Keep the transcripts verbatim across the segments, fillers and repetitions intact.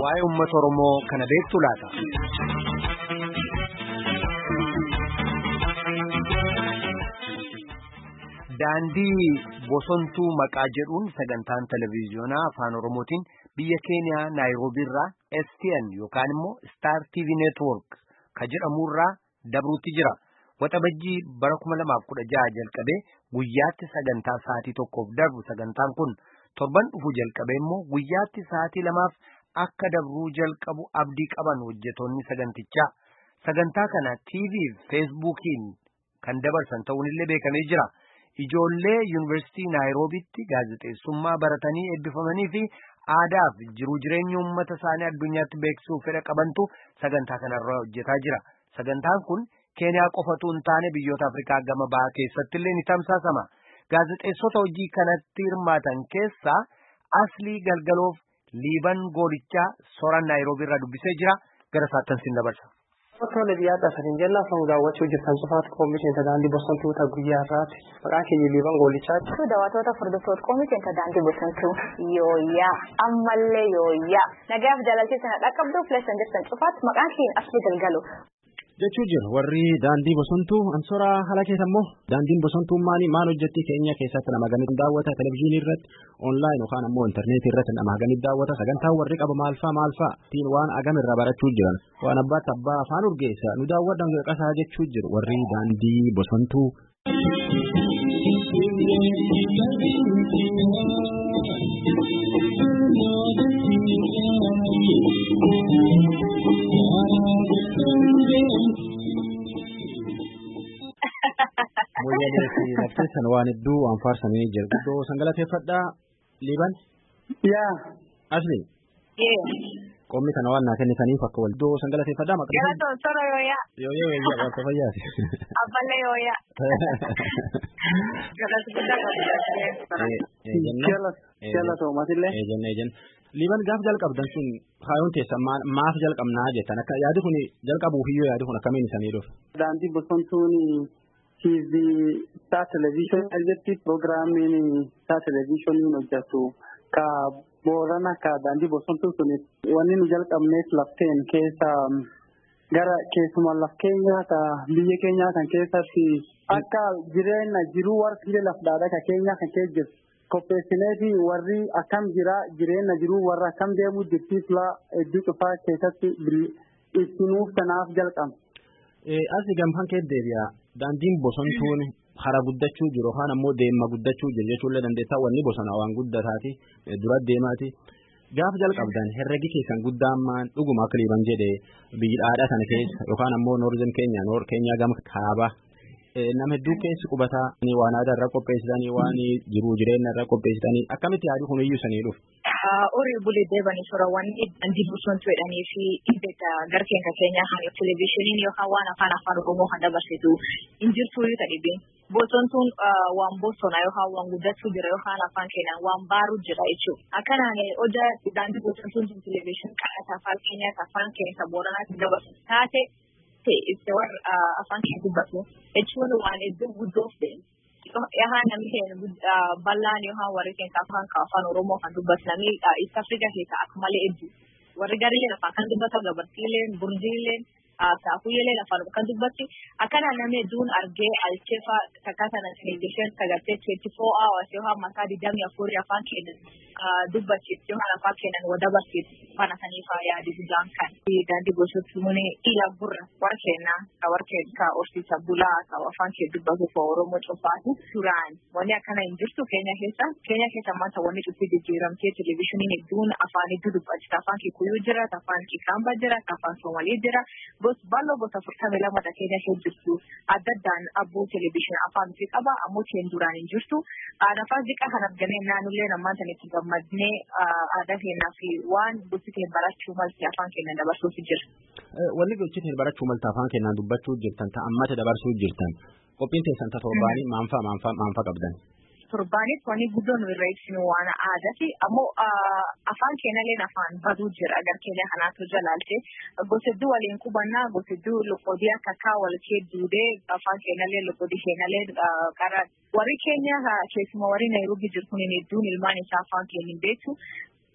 waa'ee uummata Oromoo kana beektu laata? Daandii bosontuu maqaa jedhuun sagantaan televiziyoonaa afaan Oromootiin biyya Keeniyaa Naayiroobii irraa S T N yookaan immoo Star T V Network ka jedhamurraa dabruutti jira. Waxabajjii bara kuma lamaaf kudha jaha jalqabee guyyaatti sagantaa sa'aatii tokkoof darbu sagantaan kun torban dhufu jalqabee immoo guyyaatti sa'aatii lamaaf akka dabruu jalqabu abdii qaban hojjetoonni sagantichaa. Sagantaa kana T V fi Feesbuukiin kan dabarsan ta'uun illee beekamee jira. Ijoollee Yuunivarsiitii Naayiroobiitti gaazexeessummaa baratanii eebbifamanii fi aadaa fi jiruu jireenya uummata isaanii addunyaatti beeksisuuf fedha qabantu sagantaa kanarra hojjetaa jira. Sagantaan kun Keeniyaa qofatu hin taane biyyoota Afrikaa gama bahaa keessatti illee ni tamsaasama. Gaazexeessota hojii kanatti hirmaatan keessaa Aslii Galgaloof Liiban Goolichaa Sooraan Naayiroobii irraa dubbisee jira. Gara saattan sin dabarsa. Tole biyyaadha saniin jenna afaan daawwachuu jirtan cufaat koomishinta daandii bosontuu ta guyyaa irraati maqaan keenya Liiban Goolichaati. Daawwattoota furdiftoota koomishinta daandii bosontuu yooyyaa ammallee yooyyaa nagaaf jaalaltii sana dhaqqabduu fileessan jirtan cufaat maqaan keenya Aslii Galgaloo. Jechuu jira warri daandii bosontuu ansooraa haala keessa immoo daandiin bosontuu maali maal hojjetti Keeniyaa keessatti nama ganit daawwata televezyiinii irratti onlaayini yookaan ammoo intarneetii irratti nama ganit daawwata sagantaa warri qaba maalfaa maalfaa tiin waan agam irraa barachuu jiran waan abbaatti abbaa afaan urgeessa nu daawwadhan qasaa jechuu jiru warri daandii bosontuu. Moyyalee fi naftisan waan hedduu waan faarsanii jiru. Guddoo sangalateeffadhaa Liiban. Yaa. Asli. Yee. Qomni kana waan naa kennitaniif akka wal. Guddoo sangalateeffadhaa maqaa. Yaa ta'u sora yooyaa. Yooyaa yooyaa wanta fayyaati. Abballee yooyaa. Galas guddaa qabdi. Galas galas oomatillee. Eejenna eejenna. Liiban gaaf jalqabdan sun haayoon teessa maaf jalqabnaa jettan akka yaadi kun jalqabuuf iyyuu yaadi kun akkamiin isanii dhufe. Daandii bosontuun T V Star Television irratti pirogiraamiin Star Television hojjetu ka boorana ka daandii bosontuu sun wanni nu jalqabneef lafteen keessa gara keessumaa laf keenyaa ka biyya keenyaa kan keessatti akka jireenya jiruu warri lafdhaadha ka keenyaa kan keessa jiru. Kopheessineefi warri akkam jira jireenya jiruu warra akkam deemu jirtiifla hedduu cufaa keessatti ibsinuuf kanaaf jalqabna. Asii gamhaan kee deebi'a daandiin bosontuun hara guddachuu jiru yookaan ammoo deema guddachuu jiru jechuullee dandeettaa wanni bosona waan guddataati dura deemaati. Gaaf jalqabdan herregi keessan guddaan dhuguma akka Liiban jedhee biyyaadhaa sana keessa yookaan ammoo noorzen keenya noor keenyaa gama kaaba. Nama hedduu keessi qubataa waan aadaa irraa qopheessitanii waan jiruu jireenya irraa qopheessitanii akkamitti yaaduu kun iyyuu sanii dhufu. Horii bulee deebanii suurawwan daandii bosontuu jedhanii fi dhibbeetta gara keenya keenyaa kan televezyiiniin yookaan waan afaan afaan Oromoo kan dabarsitu hin jirtu yoo ta'e bosontuun waan bosona yookaan waan guddachuu jira yookaan afaan keenyaan waan baaruu jira jechuudha. Akkanaan hojaa daandii bosontuun televezyiinii qaraata afaan keenyaa afaan keenya booranaatti dabarsu taate. It's the one afaan kee dubbatu jechuun waan iddoo guddoo ta'e yahaan namni keenya bal'aan yookaan warri keessa afaan afaan Oromoo kan dubbatu namni East Africa keessa akka malee hedduu warri gariileen afaan kan dubbatu gabartiileen burjiileen saafuyyaaleen afaan kan dubbatu akkanaan namni hedduun argee alcheefa takka sana television sagartee twenty-four hours yookaan masaa digdamii afurii afaan keenya dubbachiisu yookaan afaan keenya wada barsiisu fana saniif yaadi guddaan kan daandii bosontuun ila gurra warra keenyaa ka warra keenya ka horsiisa bulaa ka afaan kee dubbatu fa Oromoo cufaatu suuraan wanni akkana hin jirtu Keeniyaa keessa Keeniyaa keessa maanta wanni cufti jijjiiramtee televezyiiniin hedduun afaan hedduu dubbachisa afaan Kikuyyuu jira afaan Kikamba jira afaan Somalii jira gos bal'oo gosa afurtamii lama Keeniyaa keessa jirtu adda addaan abboo televezyiinii afaan fi qaba ammoo teen duraan hin jirtu afaan xiqqaa kan argame naannollee namaan itti gammadnee aadaa keenyaa fi waan gosti barachuu malti afaan keenyaan dabarsuuf jira. Wanni gochi barachuu malti afaan keenyaan dubbachuu jirtan ta'ammata dabarsuu jirtan qophiin teessan torbaanii maanfaa maanfaa maanfaa qabdan. Torbaanis wanni guddoo nu irra ibsinu waan aadaati ammoo afaan keenyallee afaan baduu jira agar keenya kanaatu jalaalte gosa hedduu waliin qubannaa gosa hedduu loqodii akka kaa wal kee duudee afaan keenyallee loqodii keenyallee qara warri keenya keessuma warri Naayiroobii jirtuun hedduun ilmaan isaa afaan keenya hin beektu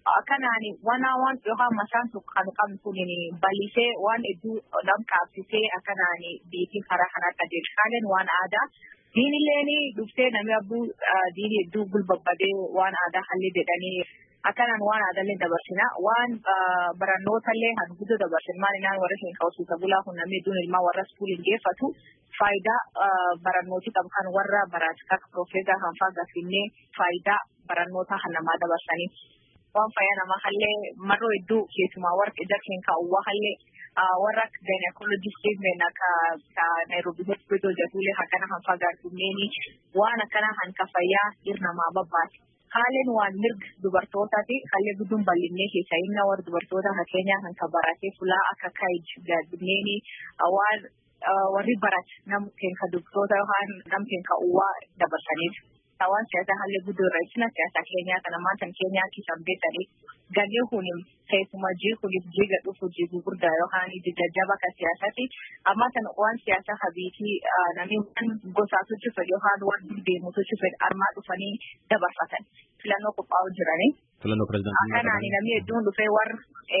Akkanaan wana waan yookaan masaan kan qabnu ni bal'isee waan hedduu nam qaabsisee akkanaan biitii karaa kanaa qajeelcha. Haaleen waan aadaa diinilleen dhuftee namni abbuu diinii hedduu gulbabbadee waan aadaa hallee jedhanii akkanaan waan aadaallee dabarsina. Waan barannootallee hanguddoo dabarsin maalinaan warra hin ka'uusuuta bulaa kun namni hedduun ilmaa warra iskuuliin geeffatu faayidaa barannooti qabu kan warra baraatu akka profeesaa kan faagaafinnee faayidaa barannoota kan namaa dabarsanii. Waan fayyaa namaa hallee marroo hedduu keessumaa warra ijarkeen kaa'uwaa hallee warra gynecologistiin akka Nairobi hospital jedhulee akkana kan fagaatuneeni waan akkana kan ka fayyaa irnamaa babbaate. Haaleen waan mirga dubartootaati hallee gudduun bal'innee keessa inni warra dubartoota akka keenyaa kan ka baratee fulaa akka kaayij gaadhuneeni waan warri barate namkeen ka dubartoota yookaan namkeen ka uwwaa dabarsaniif. Waan siyaasa hallee guddoo irraa ibsina siyaasa keenyaa kana maantan keenyaa kisan beekanii gannee kunim keessumaa jii kunis jiga dhufu jii gurguddaa yookaan jajjaba kan siyaasaati. Ammaa tan waan siyaasa habiitii namni waan gosaatu cufe yookaan waan deemutu cufe armaa dhufanii dabarfatan filannoo qophaa'u jiranii. Filannoo pireezidaantii. Akkanaan namni hedduun dhufee warra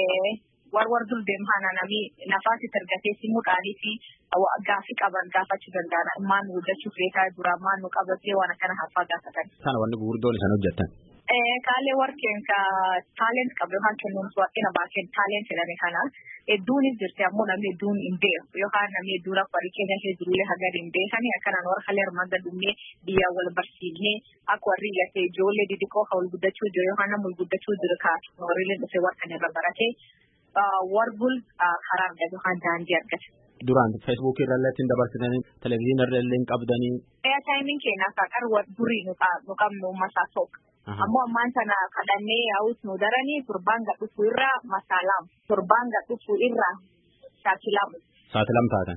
war war dur deemhana namni nafaasi targatee simuudhaanii fi gaafii qaban gaafachuu danda'an maan guddachuu feetaa dura maan nu qabatee waan akkana hafaa gaafatan. Sana wanni gurguddoon isaan hojjetan. Kaalee warqeen ka taalent qabu yookaan kennuun waaqina baakeen taalent jedhame kana hedduunis jirti ammoo namni hedduun hin beeku yookaan namni hedduun akka warri keenya kee jirullee haga hin beekani akkanaan warra halee armaan gadumnee biyyaa wal barsiifnee akka warri gatee ijoollee didiqoo ka wal guddachuu jiru yookaan nama wal guddachuu jiru kaatu warrillee dhufee warqan irra baratee warbul karaa argatu yookaan daandii argatu. Duraan feesbuukii irrallee ittiin dabarsitanii televezyiinii irrallee qabdanii. Taayimiin keenya akka qarwar durii nu qabnu masaa tokko. Ammoo ammaan sana kadhannee yaa'us nu daranii turbaan gadhufu irraa masaalaam turbaan gadhufu irraa saaxilamu. Saaxilam taatan.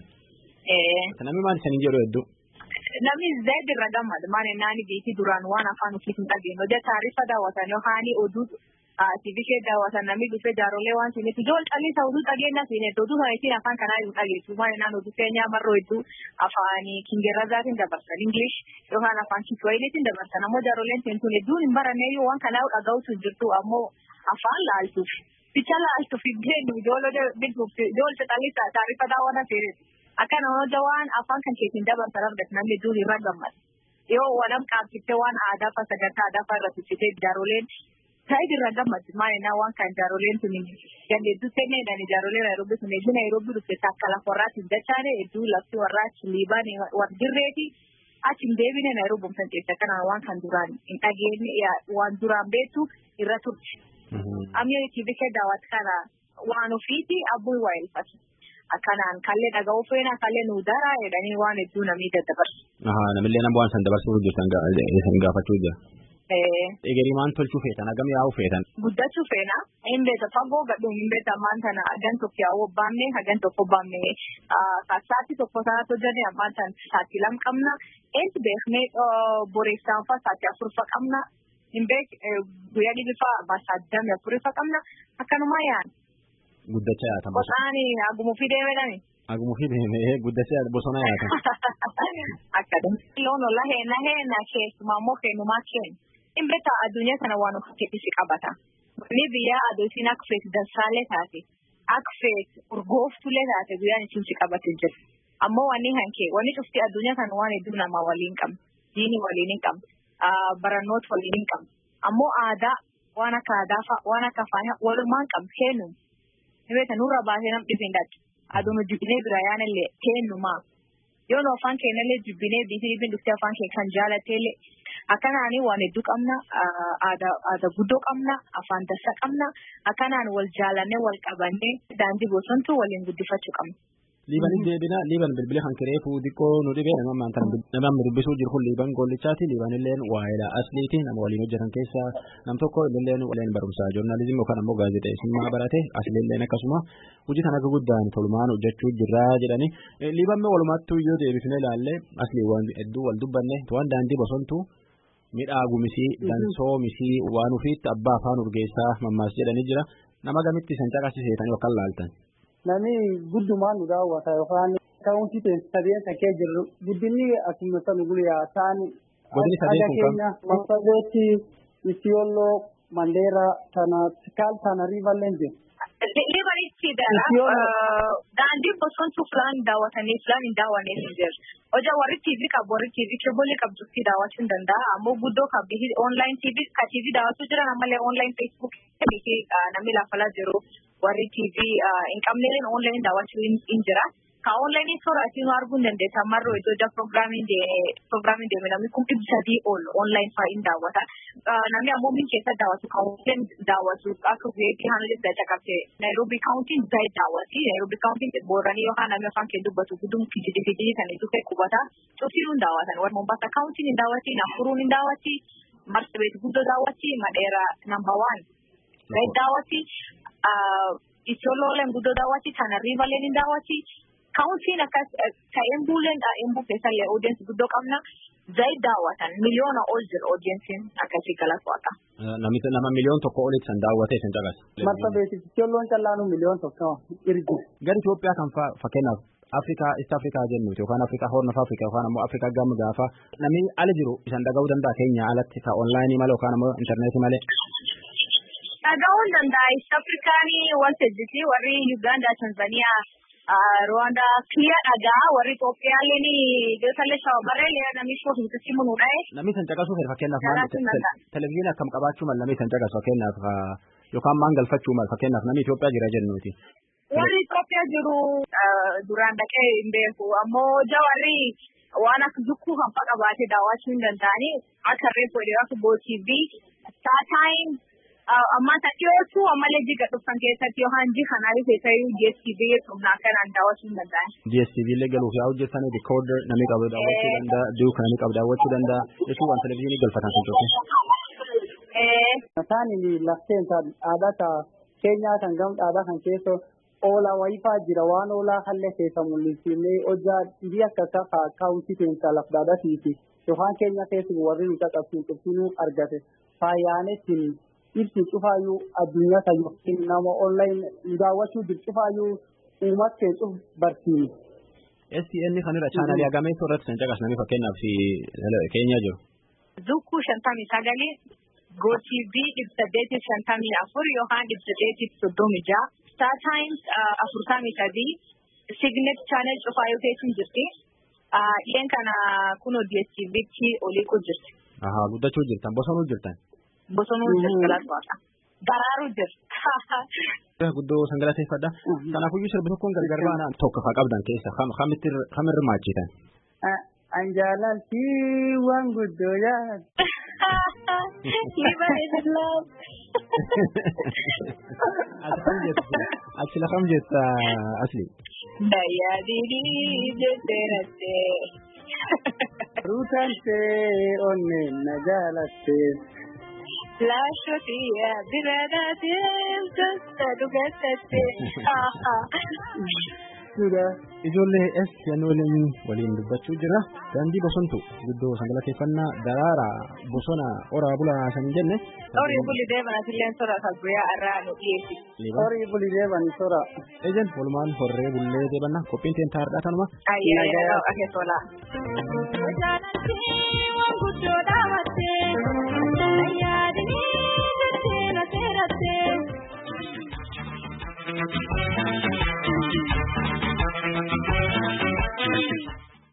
Namni maal isaanii jedhu hedduu. Namni zayd irra gammadu maal naani beekii duraan waan afaan ofiis hin dhageenye hojii taarifa daawwatan yookaan oduu tiivishee daawwatan namni dhufee jaarolee waan seeneef ijool callee ta'uu dhageenya seeneef oduu sana afaan kanaa yoo dhageessu maal naan oduu keenyaa marroo hedduu afaanii kingerazaatiin dabarsan English yookaan afaan Kiswahiiliitiin dabarsan ammoo jaaroleen seentuun hedduun hin barannee yoo waan kanaa dhaga'utu jirtu ammoo afaan laaltuuf bicha laaltuuf iddeen ijoollee bilbuuf ijoollee callee taarifa daawwatan seeneef akkana hojii waan afaan kan keetiin dabarsan argatu namni hedduun irra gammadu yoo waan qaabsiftee waan aadaa fa sagantaa aadaa fa irra tuffitee jaaroleen Saayid irra gammadu maayinaa waan kan jaaroleen tuni dandeettuu seeneedhaan jaarolee Nairobi tuni eegi Nairobi dhufte takka lafa warraatti hin dachaane hedduu lafti warraatti liibaan wardirreeti achi hin deebine Nairobi humsan keessa kanaan waan kan duraan hin dhageenye waan duraan beektu irra turte. Amni tiivishee daawwatu kana waan ofiiti abbuu waa ilfatu. Akkanaan kallee dhaga'uu feena kallee nu daraa jedhanii waan hedduu namni daddabarsu. Namillee nama waan san dabarsuu hojjetan gaafachuu jira. Egerii maan tolchuu feetan hagam yaa'uu feetan. Guddachuu feena hin beekta fagoo gadhuun hin beekta ammaan tana hagan tokko yaa'uu baamnee hagan tokko baamnee sa'aatii tokko sanatti hojjannee ammaan tan sa'aatii lama qabna eessi beeknee boreessaan fa'a sa'aatii afurfa qabna hin beek guyyaa dhibbifa sa'aatii afurfa qabna akkanumaa yaa'an. Guddachaa yaatan. Qosaanii hagumuu fi deemedhani. Hagumuu fi deemee guddachaa bosona yaatan. Akkadha. Loon ola heena heena keessumaa immoo kennumaa kennu. In beektaa addunyaa kana waan of keessatti qabata. Ni biyyaa adeemsiin akka feeti dansaalee taate akka feeti urgooftulee taate guyyaan isin si qabatee jira. Ammoo wanni hankee wanni cufti addunyaa kana waan hedduu namaa waliin qabna. Diini waliin hin qabna. Barannoota waliin hin qabna. Ammoo aadaa waan akka aadaa fa'a waan akka faaya walumaan qabna kennu. Ni beektaa nurra baasee nam dhibeen dhaatu. Aduun jibbinee bira yaanallee kennumaa. Yoo nu afaan keenyallee jibbinee biitii dhibeen dhuftee afaan keenya kan jaalatteellee. Akkanaan waan hedduu qabna aadaa guddoo qabna afaan dassa qabna akkanaan wal jaalannee wal qabannee daandii bosontuu waliin guddifachuu qabna. Liiban deebina liiban bilbila kan kiree fuudikoo nu dhibee nama maantaan nama dubbisuu jiru kun liiban gollichaati liiban illeen waa'ee asliiti nama waliin hojjetan keessa nam tokko illeen waliin barumsaa joornaalizimii yookaan ammoo gaazexeessummaa barate aslilleen akkasuma hojii kana akka guddaan tolmaan hojjechuu jirraa jedhani liiban walumaattuu yoo deebifnee ilaalle aslii waan hedduu wal dubbanne waan daandii bosontuu. Midhaagumisii dansoomisii waan ofiitti abbaa afaan urgeessaa mammaas jedhanii jira nama gamitti san caqasiseetanii yookaan laaltan. Namni guddumaan nu daawwata yookaan kaawuntii ta'e sadeen takkee jirru guddinni asuma sana guyyaa ta'an. Godini sadeen kun kan. Masabeetti, Isiyooloo, Mandera tana tikal tana rivalleen jiru. Libanitti dara daandii bosontuu filaan daawwatanii filaan hin daawwanneef hin jiru. Hojii warri T V qabu warri T V keebolii qabdutti daawwachuu hin danda'a. Ammoo guddoo qabdi online T V ka T V daawwachuu jiran ammallee online Facebook namni lafa jiru warri T V hin qabneen online daawwachuu hin jira. Ka online sooraatiin arguun dandeessa marroo iddoo programming de programming de namni kun ibsadii ol online fa'in daawwata. Namni ammoo min keessa daawwatu kan online daawwatu akka weetii haala dacca qabte Nairobi County zai daawwati Nairobi County booranii yookaan namni afaan kee dubbatu gudum kijiji kijiji kan itti kubata cufsiruun daawwatan warra Mombasa County ni daawwati Nakuru ni daawwati Marsabit guddoo daawwati Madera number one zai daawwati Isiolo guddoo daawwati Tana River ni daawwati County na ka embulen da embu pesa le audience guddoo qabna zai daawwatan miliyoona ol jira audience akkasii galatoomaa. Namni nama miliyoon tokko olitti san daawwatee san caqas. Marsabit Isioloon callaanu miliyoon tokko irgi. Gara Itoophiyaa kan fakkeenyaaf Afrikaa East Afrikaa jennuuti yookaan Afrikaa Horn of Africa yookaan ammoo Afrikaa gama gaafa namni ala jiru isan dhaga'uu danda'a keenya alatti ka online malee yookaan ammoo internetii malee. Dhaga'uu danda'a East Afrikaanii wanta jiti warri Uganda Tanzania Rwanda Kenya dhagaa warri Itoophiyaa leeni deesalee shawabaree namni shootu itti munuudhae. Namni san caqasuu fedha fakkeenyaaf maal televezyiinii akkam qabaachuu mal namni san caqasu fakkeenyaaf yookaan maan galfachuu mal fakkeenyaaf namni Itoophiyaa jira jennuuti. Warri Itoophiyaa jiru duraan dhaqee hin beeku ammoo jawarri waan akka zukkuu kan faqa baatee daawwachuu hin danda'anii akka reefuu dheeraa akka gootiifi Startime amma takkiyootu ammallee jiga dhufan keessatti yookaan ji kanaalee keessatti D S T V humnaa kanaan daawwachuu hin danda'an. D S T V illee galuuf yaa hojjetanii decoder namni qabu daawwachuu danda'a duuka namni qabu daawwachuu danda'a jechuun waan televezyiinii galfatan sun tokko. Mataani lafteen aadaa keenyaa kan gamta aadaa kan keessoo oolaa wayifaa jira waan oolaa hallee keessa mul'isnee hojjaa dhibee akka akka kaawuntii keessa lafdaadhatiiti yookaan keenya keessi warri nu caqabsiin qulqulluu argate faayaanetiin ibsi cufaayyuu addunyaa kan yookiin nama online daawwachuu jiru cufaayyuu uummata keessuuf barsiini. S T N kan irra chaanalii hagamee irratti san caqasnanii fakkeenyaaf keenya jiru. Zukkuu shantamii sagalii gootiifi dhibsadeetiif shantamii afur yookaan dhibsadeetiif soddomii ja'a. Startimes afurtamii sadii Signet channel cufaayyuu keessin jirti. Dhiyeen kana kunoo D S T V'tti olii ku jirti. Ahaa guddachuu jirtan bosonuu jirtan. Bosonuu jirti galatoomaa. Daraaruu jirti. Guddoo sangalateeffadha. Kanaafuu sirbi tokkoon gargar baanaan tokko faa qabdan keessa kamirra maachitan. Anjaalalti waan guddoo yaad. Liban is love. Achi lafam jetta asli. Daya didi jetterate. Rutante onne najalatte. Lashotiya biradate gosta dugatate. Sudah. Ijoollee S N waliin waliin dubbachuu jira. Daandii bosontuu guddoo sangalateeffannaa daraaraa bosona oraa bulaa san jenne. Horii bulii deeman asilleen sora salphiyaa irraa nu dhiyeessi. Horii bulii deeman sora. Ejen walumaan horree bullee deebanna qophiin teen taa'aadhaa tanuma. Ayyee ayyee akeesolaa.